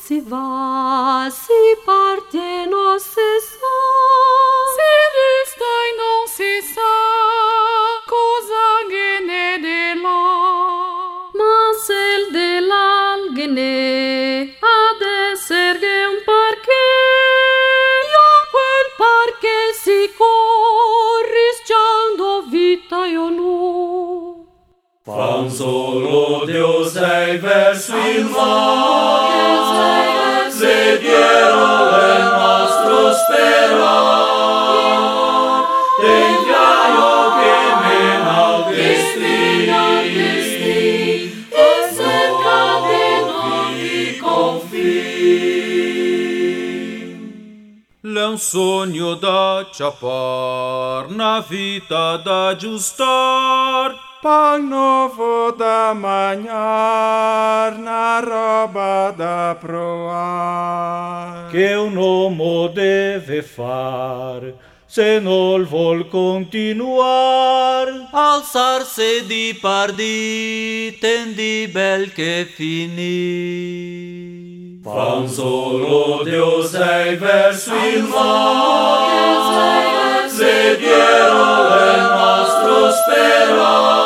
si va, si parte, non si sa. Si resta e non si sa cosa viene di là. Ma cel dell'algene ha d'essere un parche. Io quel parche si corrisciando vita io nu. Fa un solo Dio sei verso il mare, se Dio è il nostro sperar, del viaggio che mena al destino, e cerca di nuovi confini. L'è un sogno da acciappar, una vita da aggiustar, pan nuovo da mangiar, una roba da provar. Che un uomo deve far se non vuol continuar, alzarsi di pardi, tendi bel che finì. Fa un solo Dio sei verso il mare, se Dio è il nostro sperar,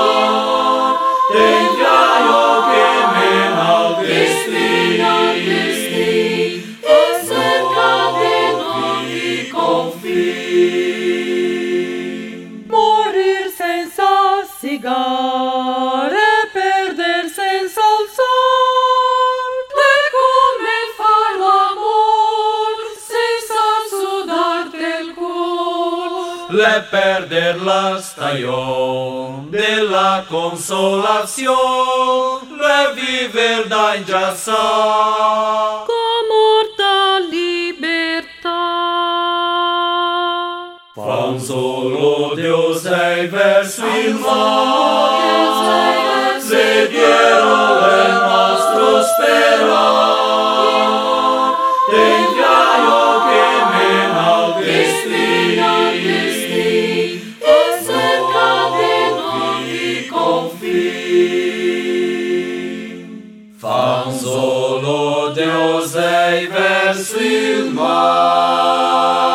del viaggio che mena al destino, e cerca di nuovi confini. Morir senza sigare, perder senza il sol. E come far l'amor senza sudar del cuore. Le perder la stagione della consolazione, le viver da ingiassar. Con morta libertà. Fa un solo Dio sei verso il mare, se Dio è il nostro sperar, del viaggio che mena al destino, e cerca di nuovi confini. Fa un solo Dio sei verso il mare.